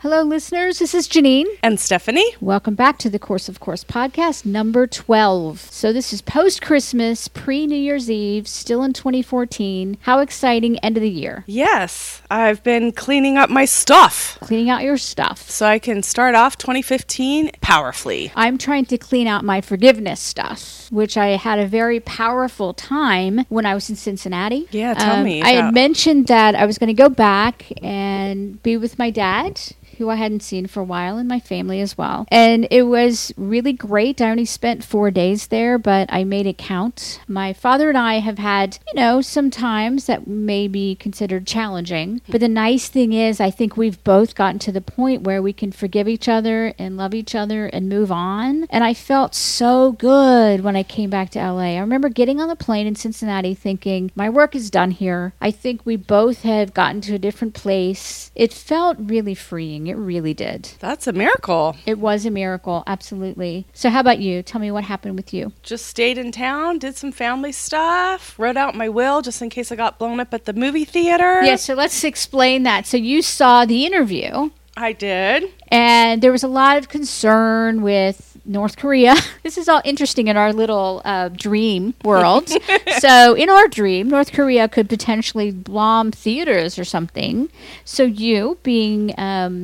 Hello, listeners. This is Janine. And Stephanie. Welcome back to the Course of Course podcast, number 12. So this is post-Christmas, pre-New Year's Eve, still in 2014. How exciting, end of the year. Yes, I've been cleaning up my stuff. Cleaning out your stuff. So I can start off 2015 powerfully. I'm trying to clean out my forgiveness stuff, which I had a very powerful time when I was in Cincinnati. Yeah, tell me. I had mentioned that I was going to go back and be with my dad, who I hadn't seen for a while, and my family as well. And it was really great. I only spent 4 days there, but I made it count. My father and I have had, some times that may be considered challenging. But the nice thing is, I think we've both gotten to the point where we can forgive each other and love each other and move on. And I felt so good when I came back to LA. I remember getting on the plane in Cincinnati thinking, my work is done here. I think we both have gotten to a different place. It felt really freeing. It really did. That's a miracle. It was a miracle, absolutely. So how about you? Tell me what happened with you. Just stayed in town, did some family stuff, wrote out my will just in case I got blown up at the movie theater. Yeah, so let's explain that. So you saw the interview. I did. And there was a lot of concern with North Korea. This is all interesting in our little dream world. So in our dream, North Korea could potentially bomb theaters or something. So you, being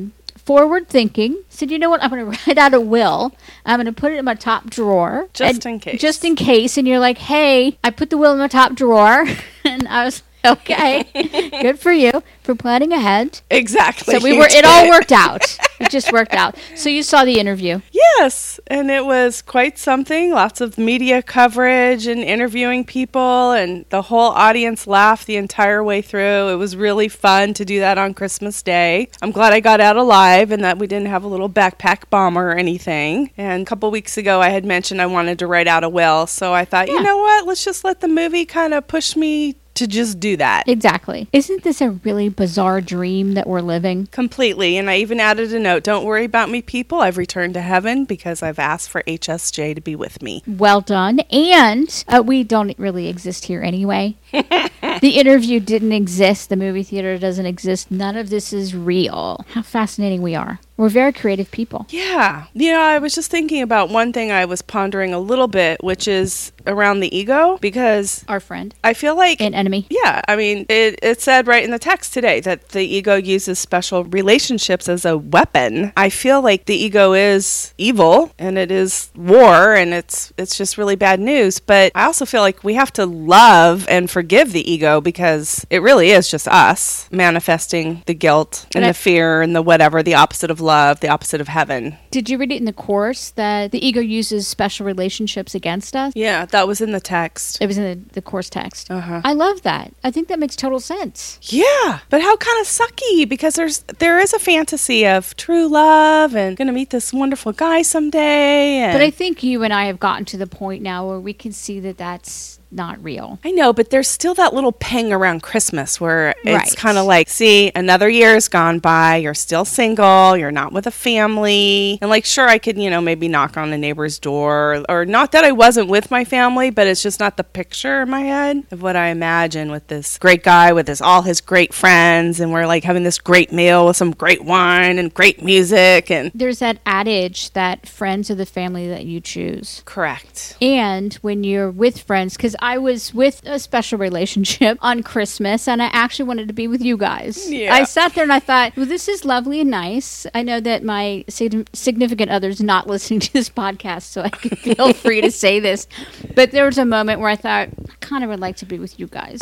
forward thinking, said, you know what, I'm going to write out a will. I'm going to put it in my top drawer. Just in case. Just in case. And you're like, hey, I put the will in my top drawer. And I was okay. Good for you for planning ahead. Exactly. So it all worked out. It just worked out. So you saw the interview. Yes, and it was quite something. Lots of media coverage and interviewing people, and the whole audience laughed the entire way through. It was really fun to do that on Christmas Day. I'm glad I got out alive and that we didn't have a little backpack bomb or anything. And a couple weeks ago, I had mentioned I wanted to write out a will, so I thought, you know what, let's just let the movie kind of push me to just do that. Exactly. Isn't this a really bizarre dream that we're living? Completely. And I even added a note, don't worry about me, people. I've returned to heaven because I've asked for HSJ to be with me. Well done. And we don't really exist here anyway. The interview didn't exist. The movie theater doesn't exist. None of this is real. How fascinating we are. We're very creative people. Yeah. I was just thinking about one thing I was pondering a little bit, which is around the ego, because our friend. I feel like an enemy. Yeah. I mean, it said right in the text today that the ego uses special relationships as a weapon. I feel like the ego is evil and it is war and it's just really bad news. But I also feel like we have to love and forgive the ego because it really is just us manifesting the guilt and the fear and the whatever, the opposite of love, the opposite of heaven. Did you read it in the Course that the ego uses special relationships against us? Yeah, that was in the text. It was in the Course text. Uh-huh. I love that. I think that makes total sense. Yeah, but how kind of sucky, because there is a fantasy of true love and going to meet this wonderful guy someday. But I think you and I have gotten to the point now where we can see that that's not real. I know, but there's still that little ping around Christmas where it's kind of like, see, another year's gone by, you're still single, you're not with a family, and like, sure, I could, maybe knock on a neighbor's door, or not that I wasn't with my family, but it's just not the picture in my head of what I imagine with this great guy with all his great friends, and we're like having this great meal with some great wine and great music. And there's that adage that friends are the family that you choose. Correct. And when you're with friends, because I was with a special relationship on Christmas, and I actually wanted to be with you guys. Yeah. I sat there and I thought, well, this is lovely and nice. I know that my significant other's not listening to this podcast, so I can feel free to say this. But there was a moment where I thought, I kind of would like to be with you guys.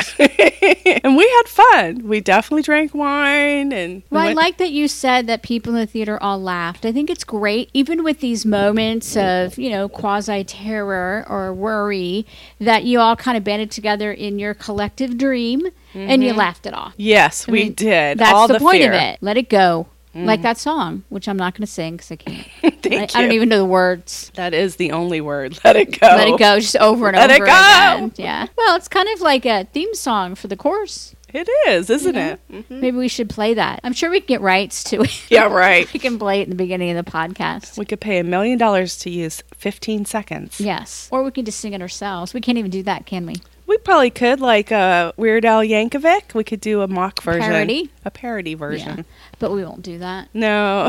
And we had fun. We definitely drank wine. I like that you said that people in the theater all laughed. I think it's great, even with these moments of, quasi-terror or worry, that you all kind of banded together in your collective dream and you laughed it off. Yes, we did. That's all the point fear. of it. Let it go. Like that song, which I'm not going to sing because I can't. Thank I don't even know the words. That is the only word. Let it go. Let it go, just over and Let over it go. again. Yeah. Well, it's kind of like a theme song for the Course. It is, isn't it? Mm-hmm. Maybe we should play that. I'm sure we can get rights to it. Yeah, right. We can play it in the beginning of the podcast. We could pay $1 million to use 15 seconds. Yes. Or we can just sing it ourselves. We can't even do that, can we? We probably could, like Weird Al Yankovic. We could do a mock version. A parody version. Yeah, but we won't do that. No.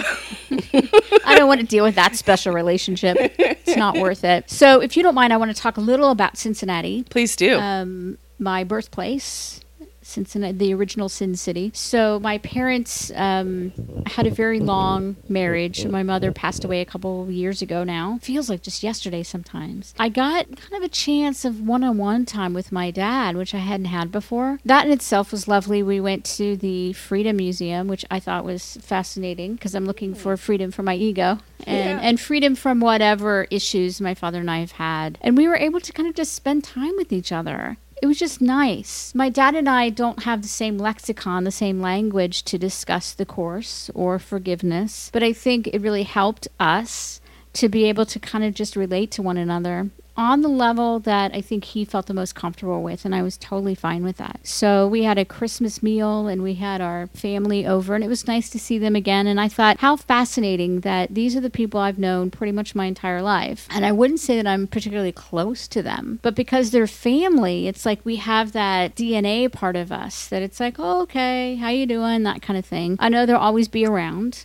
I don't want to deal with that special relationship. It's not worth it. So if you don't mind, I want to talk a little about Cincinnati. Please do. My birthplace. Cincinnati, the original Sin City. So my parents had a very long marriage. My mother passed away a couple of years ago now. Feels like just yesterday sometimes. I got kind of a chance of one-on-one time with my dad, which I hadn't had before. That in itself was lovely. We went to the Freedom Museum, which I thought was fascinating because I'm looking for freedom from my ego and freedom from whatever issues my father and I have had. And we were able to kind of just spend time with each other. It was just nice. My dad and I don't have the same lexicon, the same language to discuss the Course or forgiveness, but I think it really helped us to be able to kind of just relate to one another on the level that I think he felt the most comfortable with, and I was totally fine with that. So we had a Christmas meal, and we had our family over, and it was nice to see them again, and I thought, how fascinating that these are the people I've known pretty much my entire life. And I wouldn't say that I'm particularly close to them, but because they're family, it's like we have that DNA part of us, that it's like, oh, okay, how you doing, that kind of thing. I know they'll always be around.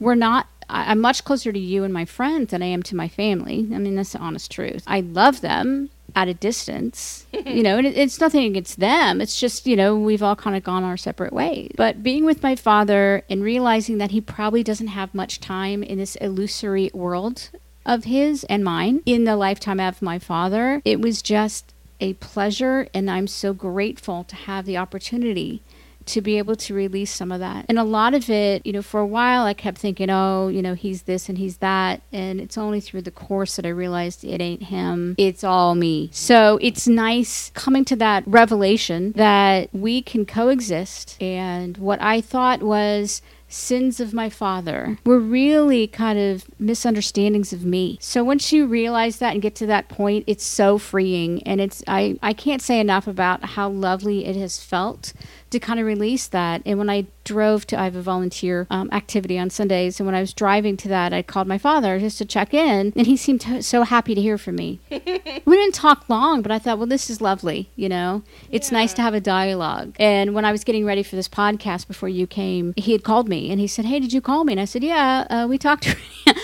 I'm much closer to you and my friends than I am to my family. I mean, that's the honest truth. I love them at a distance, and it's nothing against them. It's just, we've all kind of gone our separate ways. But being with my father and realizing that he probably doesn't have much time in this illusory world of his and mine in the lifetime of my father, it was just a pleasure. And I'm so grateful to have the opportunity to be able to release some of that. And a lot of it, for a while I kept thinking, he's this and he's that. And it's only through the Course that I realized it ain't him. It's all me. So it's nice coming to that revelation that we can coexist. And what I thought was sins of my father were really kind of misunderstandings of me. So once you realize that and get to that point, it's so freeing. And I can't say enough about how lovely it has felt to kind of release that. And when I have a volunteer activity on Sundays, and when I was driving to that, I called my father just to check in, and he seemed so happy to hear from me. We didn't talk long, but I thought, well, this is lovely, It's nice to have a dialogue. And when I was getting ready for this podcast before you came, he had called me, and he said, hey, did you call me? And I said, yeah, we talked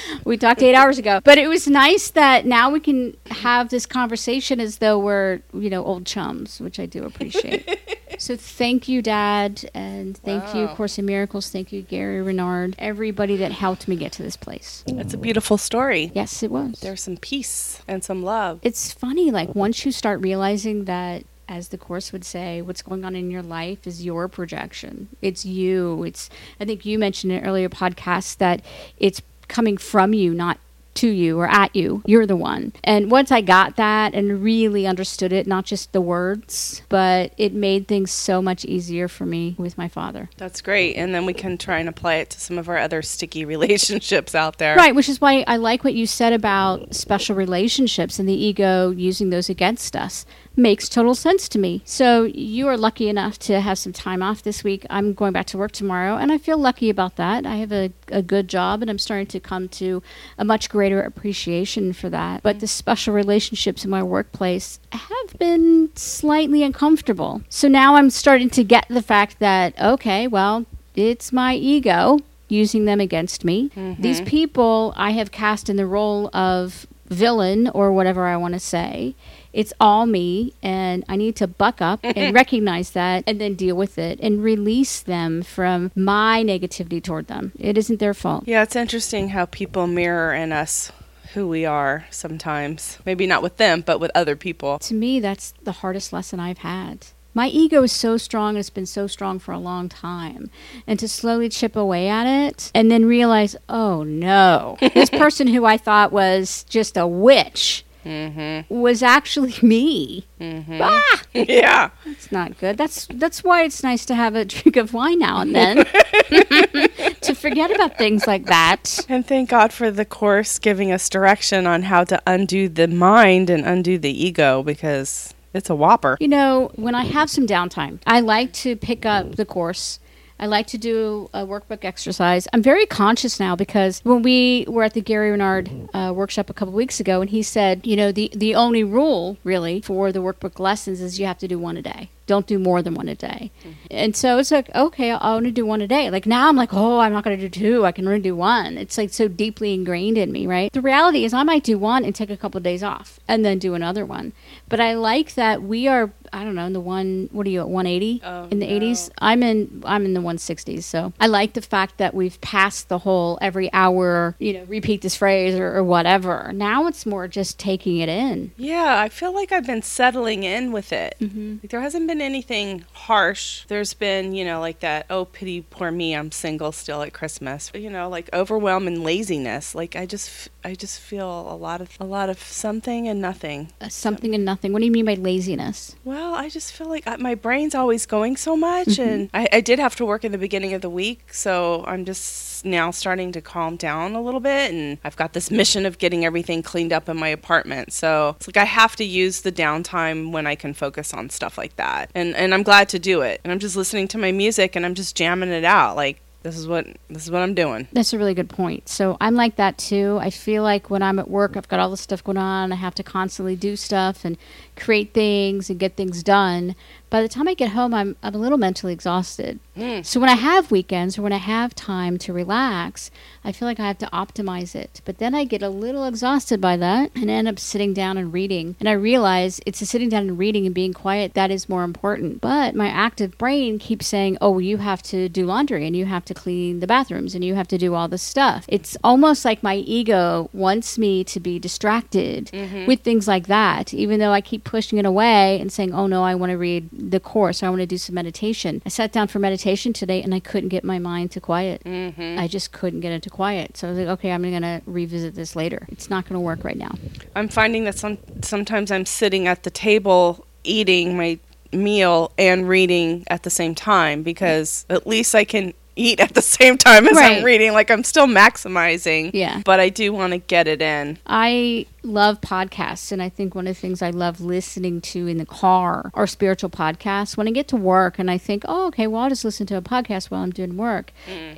8 hours ago. But it was nice that now we can have this conversation as though we're, old chums, which I do appreciate. So thank you, Dad, and thank you, Course in Miracles. Thank you, Gary Renard, everybody that helped me get to this place. It's a beautiful story. Yes, it was. There's some peace and some love. It's funny, like once you start realizing that, as the Course would say, what's going on in your life is your projection. It's you. I think you mentioned in an earlier podcast that it's coming from you, not to you or at you. You're the one. And once I got that and really understood it, not just the words, but it made things so much easier for me with my father. That's great. And then we can try and apply it to some of our other sticky relationships out there. Right, which is why I like what you said about special relationships and the ego using those against us. Makes total sense to me. So you are lucky enough to have some time off this week. I'm going back to work tomorrow, and I feel lucky about that. I have a good job, and I'm starting to come to a much greater appreciation for that. But the special relationships in my workplace have been slightly uncomfortable. So now I'm starting to get the fact that, okay, well, it's my ego using them against me. Mm-hmm. These people I have cast in the role of villain or whatever I want to say. It's all me, and I need to buck up and recognize that and then deal with it and release them from my negativity toward them. It isn't their fault. Yeah, it's interesting how people mirror in us who we are sometimes. Maybe not with them, but with other people. To me, that's the hardest lesson I've had. My ego is so strong, and it's been so strong for a long time. And to slowly chip away at it and then realize, oh no, this person who I thought was just a witch was actually me. Ah! Yeah. That's not good. That's why it's nice to have a drink of wine now and then. To forget about things like that. And thank God for the Course giving us direction on how to undo the mind and undo the ego, because it's a whopper. When I have some downtime, I like to pick up the Course I like to do a workbook exercise. I'm very conscious now because when we were at the Gary Renard workshop a couple weeks ago, and he said, the only rule really for the workbook lessons is you have to do one a day. Don't do more than one a day. Mm-hmm. And so it's like, okay, I'll only do one a day. Like now I'm like, oh, I'm not going to do two. I can only do one. It's like so deeply ingrained in me, right? The reality is I might do one and take a couple of days off and then do another one. But I like that we are, I don't know, in the what are you at, 180 in the 80s? I'm in the 160s. So I like the fact that we've passed the whole every hour, repeat this phrase or whatever. Now it's more just taking it in. Yeah, I feel like I've been settling in with it. Mm-hmm. Like there hasn't been anything harsh. There's been, like that, oh, pity poor me, I'm single still at Christmas. Like overwhelm and laziness. Like I just feel a lot of something and nothing. Something and nothing. What do you mean by laziness? Well, I just feel like my brain's always going so much. Mm-hmm. And I did have to work in the beginning of the week, so I'm just now starting to calm down a little bit. And I've got this mission of getting everything cleaned up in my apartment. So it's like I have to use the downtime when I can focus on stuff like that. And I'm glad to do it. And I'm just listening to my music and I'm just jamming it out. Like, this is what I'm doing. That's a really good point. So I'm like that too. I feel like when I'm at work, I've got all this stuff going on. I have to constantly do stuff and create things and get things done. By the time I get home, I'm a little mentally exhausted. So when I have weekends or when I have time to relax, I feel like I have to optimize it. But then I get a little exhausted by that and end up sitting down and reading. And I realize it's the sitting down and reading and being quiet that is more important. But my active brain keeps saying, oh, you have to do laundry and you have to clean the bathrooms and you have to do all this stuff. It's almost like my ego wants me to be distracted with things like that, even though I keep pushing it away and saying, oh, no, I want to read the course. I want to do some meditation. I sat down for meditation today and I couldn't get my mind to quiet. I just couldn't get it to quiet. So I was like, okay, I'm going to revisit this later. It's not going to work right now. I'm finding that sometimes I'm sitting at the table eating my meal and reading at the same time because at least I can eat at the same time as I'm reading. Like I'm still maximizing. Yeah. But I do want to get it in. I love podcasts, and I think one of the things I love listening to in the car are spiritual podcasts. When I get to work and I think, oh, okay, well, I'll just listen to a podcast while I'm doing work.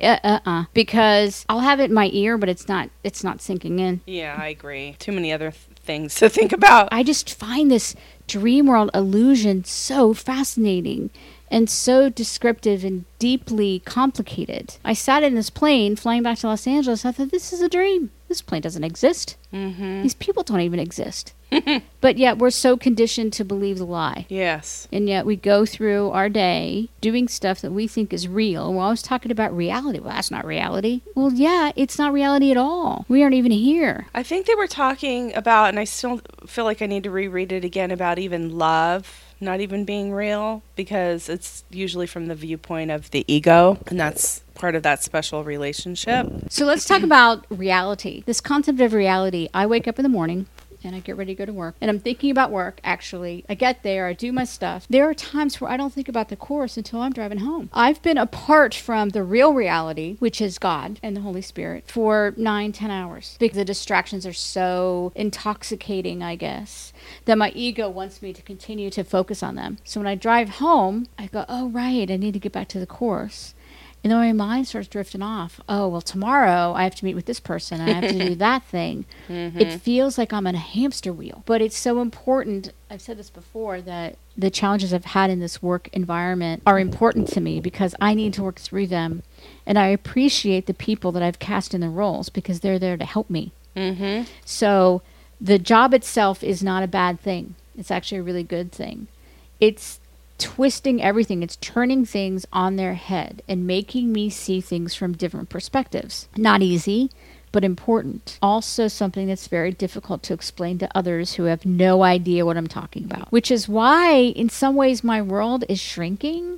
Because I'll have it in my ear, but it's not sinking in. Yeah, I agree. Too many other things to think about. I just find this dream world illusion so fascinating and so descriptive and deeply complicated. I sat in this plane flying back to Los Angeles. I thought, this is a dream. This plane doesn't exist. These people don't even exist. But yet we're so conditioned to believe the lie. Yes. And yet we go through our day doing stuff that we think is real. We're always talking about reality. Well, that's not reality. Well, yeah, it's not reality at all. We aren't even here. I think they were talking about, and I still feel like I need to reread it again, about even love not even being real, because it's usually from the viewpoint of the ego, and that's part of that special relationship. So let's talk about reality. This concept of reality. I wake up in the morning and I get ready to go to work. And I'm thinking about work, actually. I get there, I do my stuff. There are times where I don't think about the course until I'm driving home. I've been apart from the real reality, which is God and the Holy Spirit, for 9-10 hours. Because the distractions are so intoxicating, I guess, that my ego wants me to continue to focus on them. So when I drive home, I go, oh, right, I need to get back to the course. And then my mind starts drifting off. Oh, well, tomorrow I have to meet with this person. I have to do that thing. It feels like I'm in a hamster wheel. But it's so important. I've said this before, that the challenges I've had in this work environment are important to me because I need to work through them. And I appreciate the people that I've cast in the roles because they're there to help me. So the job itself is not a bad thing. It's actually a really good thing. It's twisting everything. It's turning things on their head and making me see things from different perspectives. Not easy, but important. Also something that's very difficult to explain to others who have no idea what I'm talking about, which is why in some ways my world is shrinking.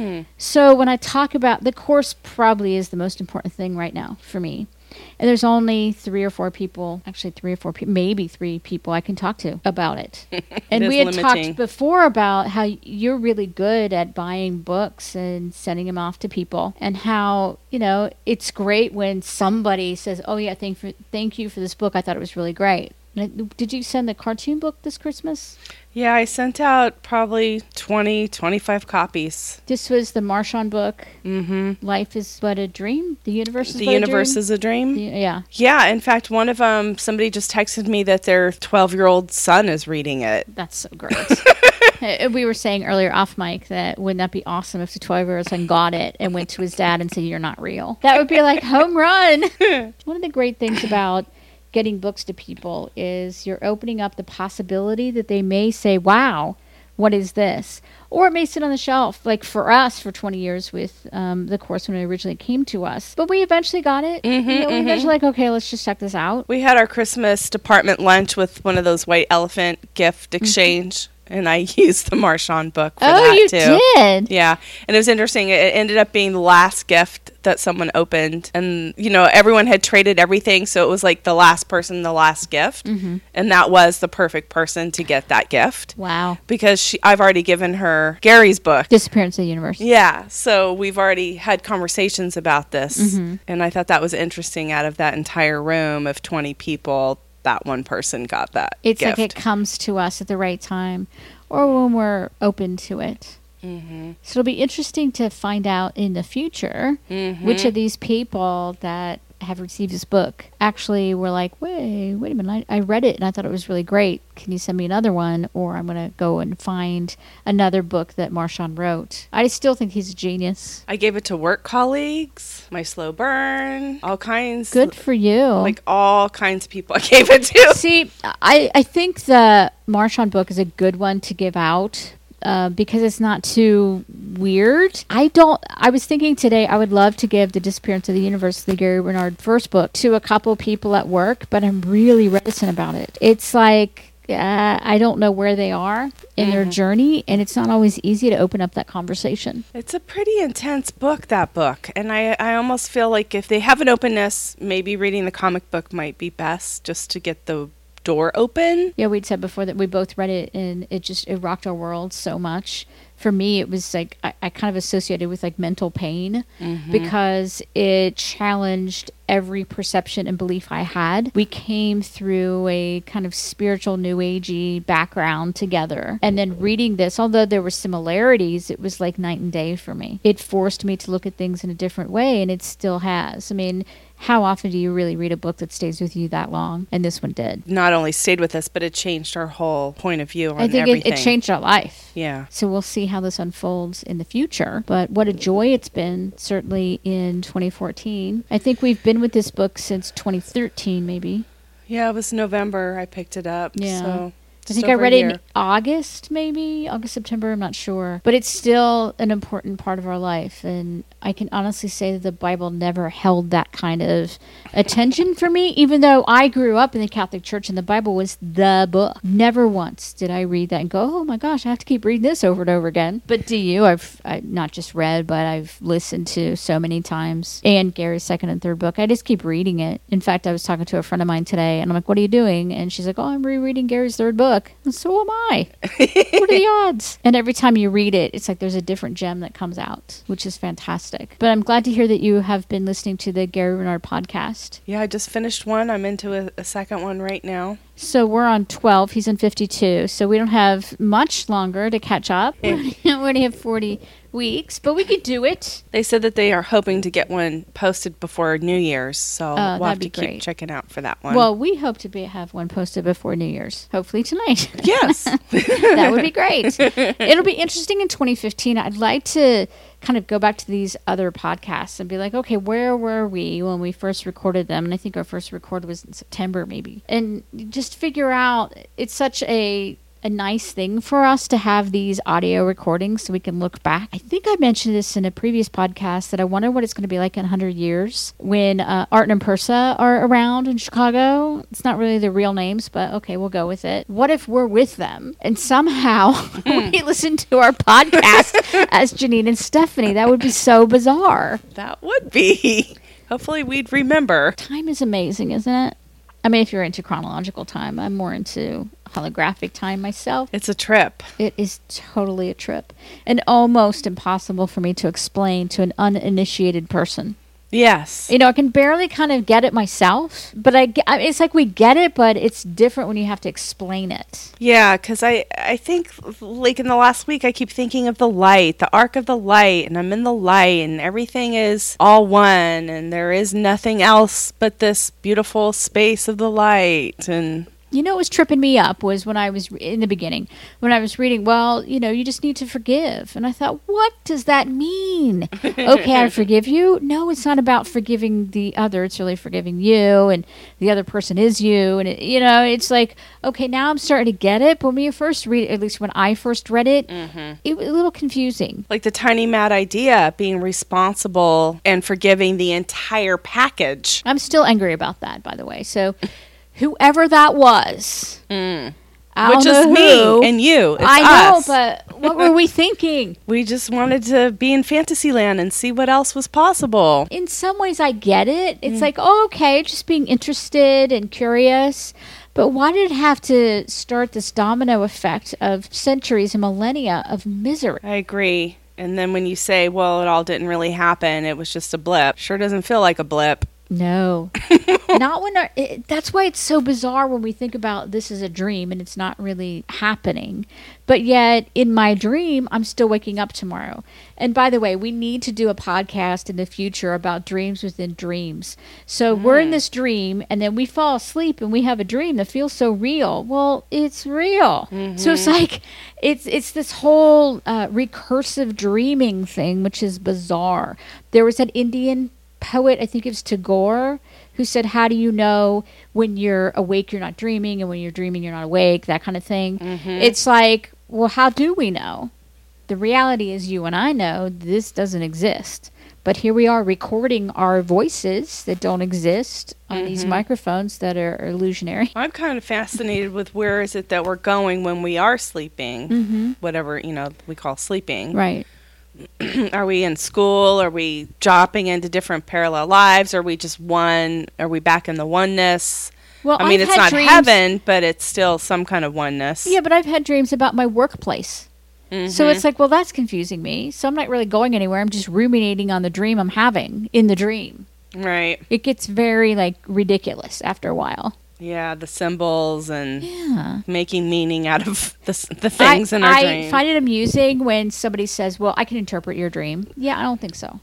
So when I talk about the course, probably is the most important thing right now for me. And there's only 3 or 4 people, actually 3 or 4 people, maybe 3 people I can talk to about it. And we had talked before about how you're really good at buying books and sending them off to people, and how, it's great when somebody says, oh yeah, thank you for this book. I thought it was really great. Did you send the cartoon book this Christmas? Yeah, I sent out probably 20, 25 copies. This was the Marchand book. Mm-hmm. Life is but a dream. The universe is the universe is a dream. Yeah. Yeah. In fact, one of them, somebody just texted me that their 12-year-old son is reading it. That's so great. We were saying earlier off mic that wouldn't that be awesome if the 12-year-old son got it and went to his dad and said, "You're not real." That would be like home run. One of the great things about getting books to people is you're opening up the possibility that they may say, "Wow, what is this?" Or it may sit on the shelf, like for us for 20 years with the course when it originally came to us. But we eventually got it. We eventually like, okay, let's just check this out. We had our Christmas department lunch with one of those white elephant gift exchange. And I used the Marchand book for that, too. Oh, you did? Yeah. And it was interesting. It ended up being the last gift that someone opened. And, everyone had traded everything. So it was like the last person, the last gift. Mm-hmm. And that was the perfect person to get that gift. Wow. Because I've already given her Gary's book. Disappearance of the Universe. Yeah. So we've already had conversations about this. Mm-hmm. And I thought that was interesting. Out of that entire room of 20 people, that one person got that It's gift. like it comes to us at the right time or when we're open to it. Mm-hmm. So it'll be interesting to find out in the future which of these people that have received this book actually were like, wait a minute, I read it and I thought it was really great. Can you send me another one? Or I'm going to go and find another book that Marchand wrote. I still think he's a genius. I gave it to work colleagues, my slow burn, all kinds. Good for you. Like all kinds of people I gave it to. See, I think the Marchand book is a good one to give out. Because it's not too weird. I was thinking today I would love to give The Disappearance of the Universe, the Gary Renard first book, to a couple people at work, but I'm really reticent about it. It's like, I don't know where they are in their journey, and it's not always easy to open up that conversation. It's a pretty intense book, that book. And I almost feel like if they have an openness, maybe reading the comic book might be best just to get the door open. Yeah, we'd said before that we both read it and it rocked our world so much. For me, it was like I kind of associated with like mental pain because it challenged every perception and belief I had. We came through a kind of spiritual new agey background together. And then reading this, although there were similarities, it was like night and day for me. It forced me to look at things in a different way, and it still has. I mean, how often do you really read a book that stays with you that long? And this one did. Not only stayed with us, but it changed our whole point of view on everything. I think it changed our life. Yeah. So we'll see how this unfolds in the future. But what a joy it's been, certainly in 2014. I think we've been with this book since 2013, maybe. Yeah, it was November I picked it up. Yeah. So I think I read it in August, maybe. August, September, I'm not sure. But it's still an important part of our life. And I can honestly say that the Bible never held that kind of attention for me, even though I grew up in the Catholic Church and the Bible was the book. Never once did I read that and go, oh my gosh, I have to keep reading this over and over again. But do you? I've not just read, but I've listened to so many times. And Gary's second and third book, I just keep reading it. In fact, I was talking to a friend of mine today, and I'm like, what are you doing? And she's like, oh, I'm rereading Gary's third book. And so am I. What are the odds? And every time you read it, it's like there's a different gem that comes out, which is fantastic. But I'm glad to hear that you have been listening to the Gary Renard podcast. Yeah, I just finished one. I'm into a second one right now. So we're on 12. He's on 52. So we don't have much longer to catch up. We only have 40 weeks, but we could do it. They said that they are hoping to get one posted before New Year's, so we'll have to keep checking out for that one. Well, we hope to have one posted before New Year's, hopefully tonight. Yes. That would be great. It'll be interesting in 2015. I'd like to kind of go back to these other podcasts and be like, okay, where were we when we first recorded them? And I think our first record was in September maybe. And just figure out, it's such a nice thing for us to have these audio recordings so we can look back. I think I mentioned this in a previous podcast that I wonder what it's going to be like in 100 years when Art and Persa are around in Chicago. It's not really the real names, but okay, we'll go with it. What if we're with them and somehow we listen to our podcast as Janine and Stephanie? That would be so bizarre. That would be. Hopefully we'd remember. Time is amazing, isn't it? I mean, if you're into chronological time, I'm more into holographic time myself. It's a trip. It is totally a trip. And almost impossible for me to explain to an uninitiated person. Yes. You know, I can barely kind of get it myself, but it's like we get it, but it's different when you have to explain it. Yeah, because I think, like, in the last week, I keep thinking of the light, the arc of the light, and I'm in the light, and everything is all one, and there is nothing else but this beautiful space of the light, and... You know what was tripping me up was when I was in the beginning, when I was reading, well, you know, you just need to forgive. And I thought, what does that mean? Okay, I forgive you. No, it's not about forgiving the other. It's really forgiving you, and the other person is you. And, you know, it's like, okay, now I'm starting to get it. But when you first read it, at least when I first read it, it was a little confusing. Like the tiny mad idea, being responsible and forgiving the entire package. I'm still angry about that, by the way. So... Whoever that was, which is me and you. It's us. Know, but what were we thinking? We just wanted to be in Fantasyland and see what else was possible. In some ways, I get it. It's like, oh, okay, just being interested and curious. But why did it have to start this domino effect of centuries and millennia of misery? I agree. And then when you say, well, it all didn't really happen, it was just a blip. Sure doesn't feel like a blip. No, not when that's why it's so bizarre when we think about this as a dream and it's not really happening. But yet in my dream, I'm still waking up tomorrow. And by the way, we need to do a podcast in the future about dreams within dreams. So we're in this dream and then we fall asleep and we have a dream that feels so real. Well, it's real. So it's like, it's this whole recursive dreaming thing, which is bizarre. There was an Indian poet, I think it was Tagore, who said, how do you know when you're awake you're not dreaming, and when you're dreaming you're not awake, that kind of thing. It's like, well, how do we know? The reality is you and I know this doesn't exist. But here we are recording our voices that don't exist on these microphones that are illusionary. I'm kind of fascinated with where is it that we're going when we are sleeping, whatever, you know, we call sleeping. Right. Are we in school? Are we dropping into different parallel lives? Are we just one? Are we back in the oneness? Well, I mean, it's not heaven, but it's still some kind of oneness. Yeah, but I've had dreams about my workplace. So it's like, well, that's confusing me. So I'm not really going anywhere. I'm just ruminating on the dream I'm having in the dream. Right. It gets very, like, ridiculous after a while. Yeah, the symbols and making meaning out of the things in our dream. I find it amusing when somebody says, well, I can interpret your dream. Yeah, I don't think so.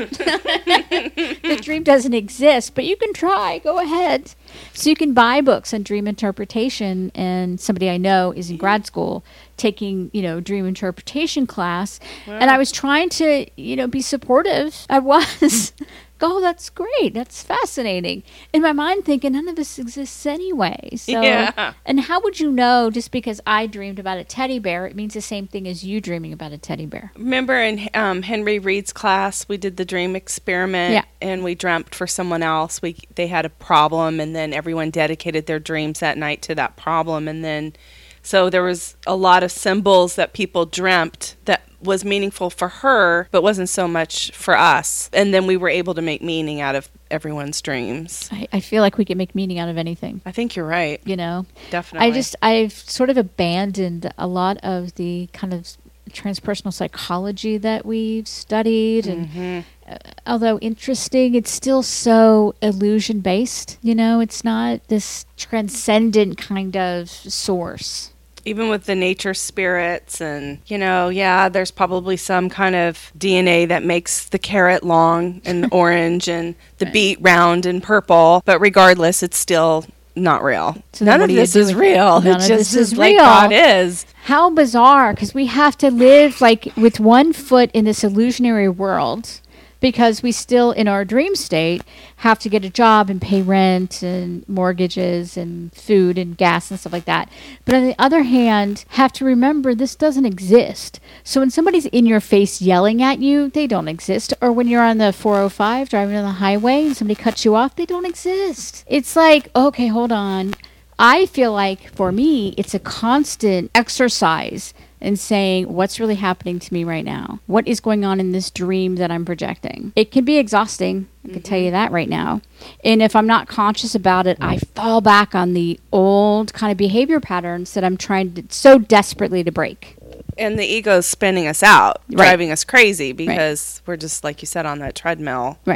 The dream doesn't exist, but you can try. Go ahead. So you can buy books on dream interpretation, and somebody I know is in grad school taking, you know, dream interpretation class. Wow. And I was trying to, you know, be supportive. I was. Oh, that's great. That's fascinating. In my mind thinking, none of this exists anyway. So, and how would you know just because I dreamed about a teddy bear, it means the same thing as you dreaming about a teddy bear? Remember in Henry Reed's class, we did the dream experiment and we dreamt for someone else. They had a problem and then everyone dedicated their dreams that night to that problem. And then, so there was a lot of symbols that people dreamt that was meaningful for her, but wasn't so much for us. And then we were able to make meaning out of everyone's dreams. I feel like we can make meaning out of anything. I think you're right. You know? Definitely. I've sort of abandoned a lot of the kind of transpersonal psychology that we've studied. And although interesting, it's still so illusion-based. You know, it's not this transcendent kind of source. Even with the nature spirits and, you know, there's probably some kind of DNA that makes the carrot long and orange and the beet round and purple. But regardless, it's still not real. So none of this is real. It just is like God is. How bizarre, because we have to live like with one foot in this illusionary world, because we still, in our dream state, have to get a job and pay rent and mortgages and food and gas and stuff like that. But on the other hand, have to remember this doesn't exist. So when somebody's in your face yelling at you, they don't exist. Or when you're on the 405 driving on the highway and somebody cuts you off, they don't exist. It's like, okay, hold on. I feel like, for me, it's a constant exercise in saying, what's really happening to me right now? What is going on in this dream that I'm projecting? It can be exhausting. I can tell you that right now. And if I'm not conscious about it, I fall back on the old kind of behavior patterns that I'm trying so desperately to break. And the ego's spinning us out, driving us crazy because we're just, like you said, on that treadmill. Right.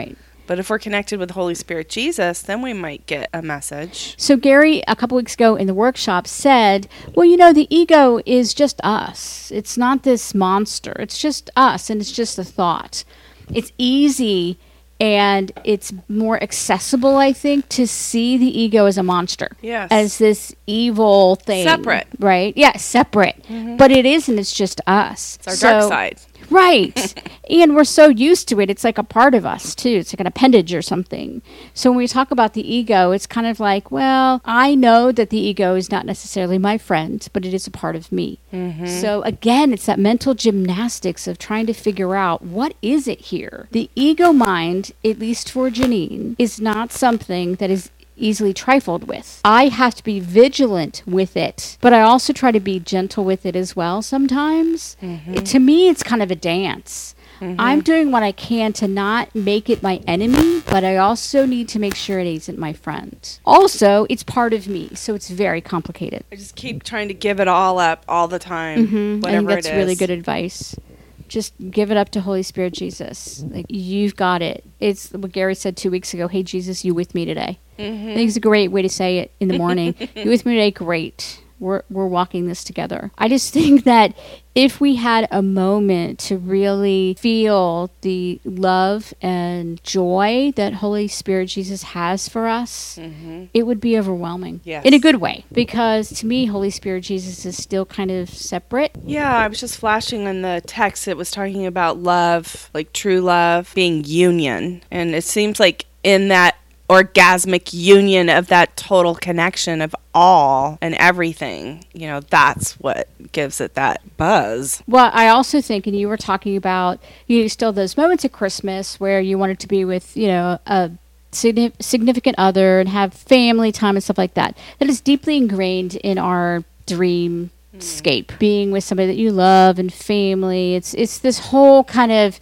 But if we're connected with the Holy Spirit Jesus, then we might get a message. So Gary, a couple weeks ago in the workshop, said, well, the ego is just us. It's not this monster. It's just us, and it's just a thought. It's easy and it's more accessible, I think, to see the ego as a monster. Yes. As this evil thing. Separate. Right? Yeah, separate. Mm-hmm. But it isn't. It's just us. It's our dark side. Right. And we're so used to it. It's like a part of us, too. It's like an appendage or something. So when we talk about the ego, it's kind of like, well, I know that the ego is not necessarily my friend, but it is a part of me. Mm-hmm. So again, it's that mental gymnastics of trying to figure out, what is it here? The ego mind, at least for Janine, is not something that is easily trifled with. I have to be vigilant with it, but I also try to be gentle with it as well sometimes. Mm-hmm. To me, it's kind of a dance. Mm-hmm. I'm doing what I can to not make it my enemy, but I also need to make sure it isn't my friend. Also, it's part of me, so it's very complicated. I just keep trying to give it all up all the time, whatever I think that's it is. Really good advice. Just give it up to Holy Spirit Jesus. Like, you've got it. It's what Gary said 2 weeks ago. Hey, Jesus, you with me today? Mm-hmm. I think it's a great way to say it in the morning. You with me today? Great. We're walking this together. I just think that if we had a moment to really feel the love and joy that Holy Spirit Jesus has for us, it would be overwhelming. Yes. In a good way. Because to me, Holy Spirit Jesus is still kind of separate. Yeah, I was just flashing on the text. It was talking about love, like true love, being union. And it seems like in that orgasmic union of that total connection of all and everything, that's what gives it that buzz. Well, I also think, and you were talking about, still those moments at Christmas where you wanted to be with, a significant other and have family time and stuff like that. That is deeply ingrained in our dream escape, being with somebody that you love and family. It's this whole kind of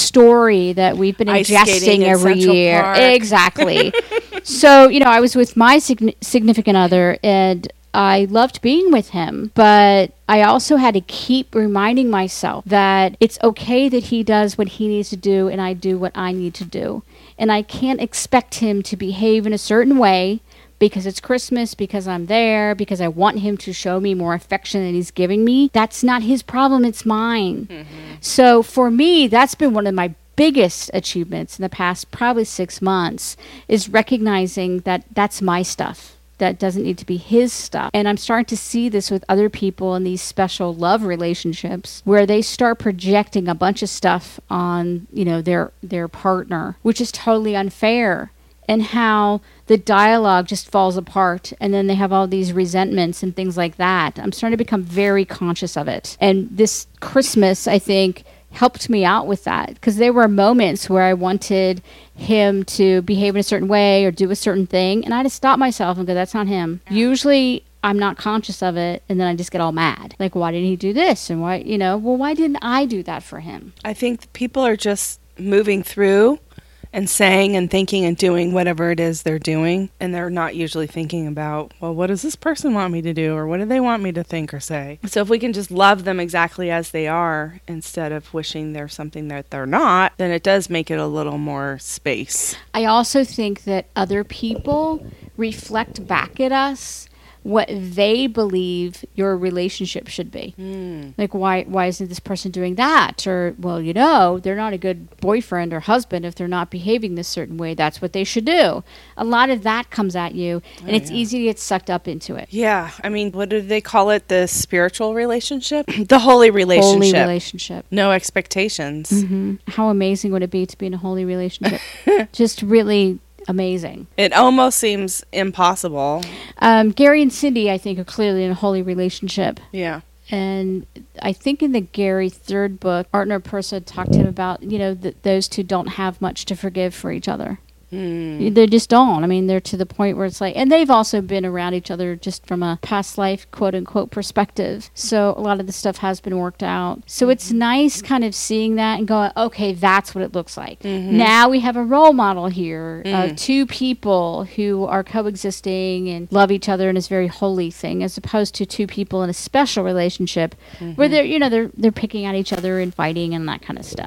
story that we've been ingesting every year. Park. Exactly. So, I was with my significant other, and I loved being with him, but I also had to keep reminding myself that it's okay that he does what he needs to do and I do what I need to do. And I can't expect him to behave in a certain way because it's Christmas, because I'm there, because I want him to show me more affection than he's giving me. That's not his problem, it's mine. Mm-hmm. So for me, that's been one of my biggest achievements in the past probably 6 months, is recognizing that that's my stuff. That doesn't need to be his stuff. And I'm starting to see this with other people in these special love relationships where they start projecting a bunch of stuff on, their partner, which is totally unfair. And how the dialogue just falls apart, and then they have all these resentments and things like that. I'm starting to become very conscious of it. And this Christmas, I think, helped me out with that, because there were moments where I wanted him to behave in a certain way or do a certain thing, and I had to stop myself and go, that's not him. Usually I'm not conscious of it, and then I just get all mad. Like, why didn't he do this? And why, why didn't I do that for him? I think people are just moving through and saying and thinking and doing whatever it is they're doing. And they're not usually thinking about, well, what does this person want me to do? Or what do they want me to think or say? So if we can just love them exactly as they are instead of wishing they're something that they're not, then it does make it a little more space. I also think that other people reflect back at us what they believe your relationship should be. Like, why isn't this person doing that? Or, well, they're not a good boyfriend or husband if they're not behaving this certain way. That's what they should do. A lot of that comes at you, and it's easy to get sucked up into it. Yeah. I mean, what do they call it? The spiritual relationship? The holy relationship. Holy relationship. No expectations. Mm-hmm. How amazing would it be to be in a holy relationship? Just really amazing. It almost seems impossible. Gary and Cindy, I think, are clearly in a holy relationship. Yeah. And I think in the Gary third book, Artner Persa talked to him about, those two don't have much to forgive for each other. They just don't. I mean, they're to the point where it's like, and they've also been around each other just from a past life, quote unquote, perspective. So a lot of the stuff has been worked out. So it's nice kind of seeing that and going, okay, that's what it looks like. Now we have a role model here of two people who are coexisting and love each other in this very holy thing, as opposed to two people in a special relationship where they're, they're picking at each other and fighting and that kind of stuff.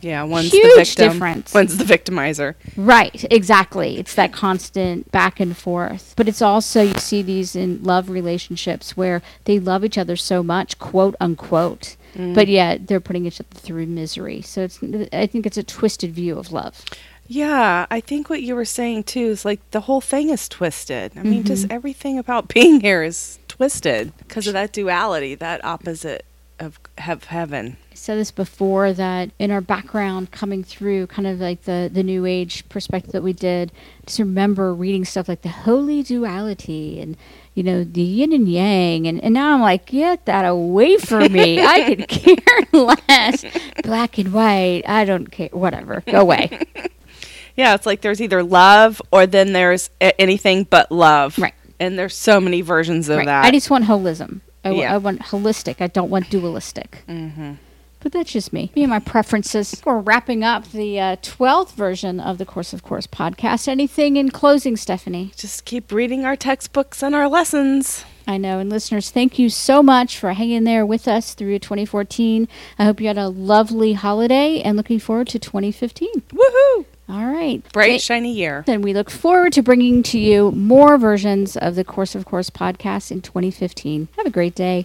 Yeah, one's Huge the victim, difference. One's the victimizer. Right, exactly. It's that constant back and forth. But it's also, you see these in love relationships where they love each other so much, quote unquote, but yet they're putting each other through misery. So I think it's a twisted view of love. Yeah, I think what you were saying too is like the whole thing is twisted. I mean, just everything about being here is twisted because of that duality, that opposite of heaven. I said this before, that in our background coming through kind of like the New Age perspective that we did, just remember reading stuff like the holy duality and, you know, the yin and yang. And now I'm like, get that away from me. I could care less. Black and white. I don't care. Whatever. Go away. Yeah, it's like there's either love or then there's anything but love. Right. And there's so many versions of that. I just want holism. I want holistic. I don't want dualistic. But that's just me and my preferences. We're wrapping up the 12th version of the Course of Course podcast. Anything in closing, Stephanie? Just keep reading our textbooks and our lessons. I know. And listeners, thank you so much for hanging there with us through 2014. I hope you had a lovely holiday and looking forward to 2015. Woohoo! All right. Bright, shiny year. And we look forward to bringing to you more versions of the Course of Course podcast in 2015. Have a great day.